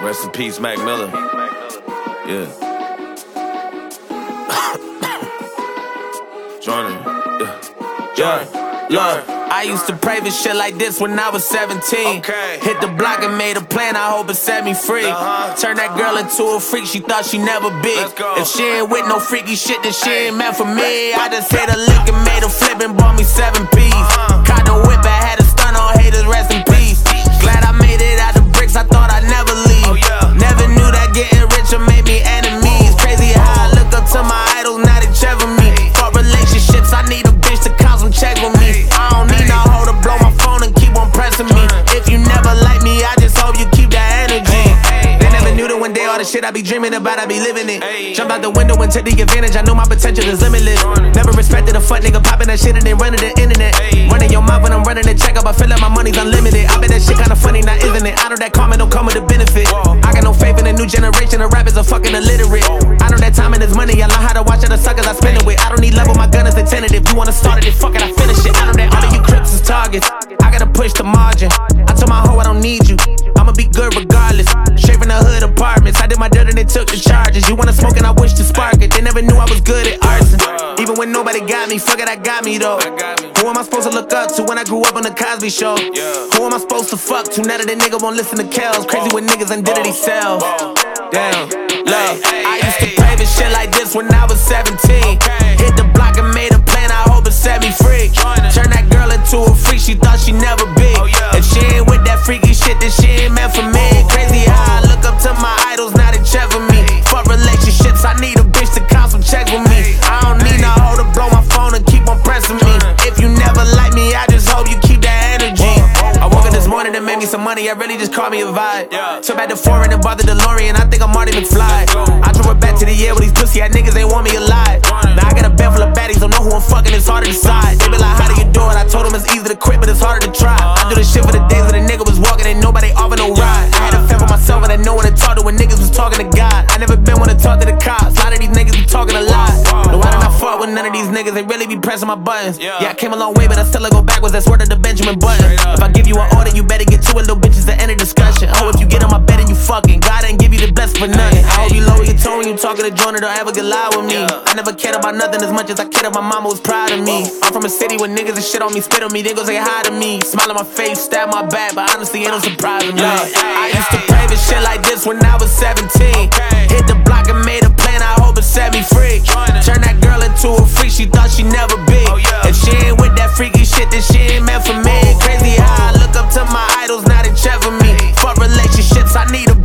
Rest in peace, Mac Miller. Yeah. Jordan. Yeah. Look, I used to pray for shit like this when I was 17. Okay. Hit the block and made a plan, I hope it set me free. Turn that girl into a freak, she thought she never be. Let's go. If she ain't with no freaky shit, then she ain't meant for me. I just hit a lick and made a flip and bought me 7 P's. Caught the whip, I had a stun on haters, rest in peace. Glad I made it out the bricks, I thought I'd never leave. Never knew that getting richer made me enemies. Crazy how I look up to my idols, now they check for me. Fuck relationships, I need a bitch to count some checks with me. I don't need no hoe to blow my phone and keep on pressing me. If you never like me, I just hope you keep that energy. They never knew that one day all the shit I be dreaming about, I be living it. Jump out the window and take the advantage, I know my potential is limitless. Never respected a fuck nigga popping that shit and then running the internet. Running your mouth when I'm running the check up, I feel like my money's unlimited. I bet that shit kinda funny, now isn't it? I know that karma don't come with a benefit. I got no faith in the new generation of rappers are fucking illiterate. I know that time and is money, I learn how to watch other suckers I spend it with. I don't need love with my gun as a tentative. You wanna start it, then fuck it, I finish it. I know that all of you crips is targets. I gotta push the margin. I told my hoe I don't need you. I'ma be good regardless. Straight from the hood apartments. I did my dirt and they took the charges. You wanna smoke and I wish to spark it. They never knew I was good at arson. Even when nobody got me, fuck it, I got me though. Who am I supposed to look up to when I grew up on the Cosby Show? Who am I supposed to fuck to now that the nigga won't listen to Kells? Crazy with niggas identity self. Damn, look, I used to pray for shit like this when I was 17. Hit the block and made a plan, I hope it set me free. Turn that girl into a freak, she thought she never be. If she ain't with that freaky shit, then she ain't meant for me. Crazy how I look up to my idols, now they check for me. Fuck relationships, I need a bitch to count some checks with me. I don't need no hoe to blow my phone and keep on pressing me. If you never like me, I just hope you keep that energy. I woke up this morning and made me some money, I really just called me a vibe. Took back the foreign and bought the DeLorean, I think I'm Marty McFly. I drove it back to the year with these pussy ass niggas, they want me alive. Now I got a bed full of baddies, don't know who I'm fucking, it's hard to decide. They be like, how do you do it? I told them it's easy to quit, but it's harder to try. I do this shit for the days when the nigga was walking and nobody offer no ride. I had to fend for myself and I know when to talk to when niggas was talking to God. I never been one to talk to the cops, a lot of these niggas be talking a lot. No, I did not fuck with none of these niggas, they really be pressing my buttons. Yeah, I came a long way, but I still go backwards, that's word of the Benjamin Button. If I give you an order, you better get to it, little bitches, the end of discussion. Oh, if you get on my bed and you fucking, God ain't give you the blessing for nothing. I hope you lower your tone when you talking to Jonah, don't ever get loud with me. I never cared about nothing as much as I cared about my mama was proud of me. I'm from a city where niggas and shit on me, spit on me, they go say hi to me. Smile on my face, stab my back, but honestly ain't no surprise to me. I used to pray for shit like this when I was 17. Hit the block and made a plan, I hope it set me free. Turn that girl into a freak, she thought she never be. If she ain't with that freaky shit, then she ain't meant for me. Crazy how I look up to my idols, now they check for me. Fuck relationships, I need a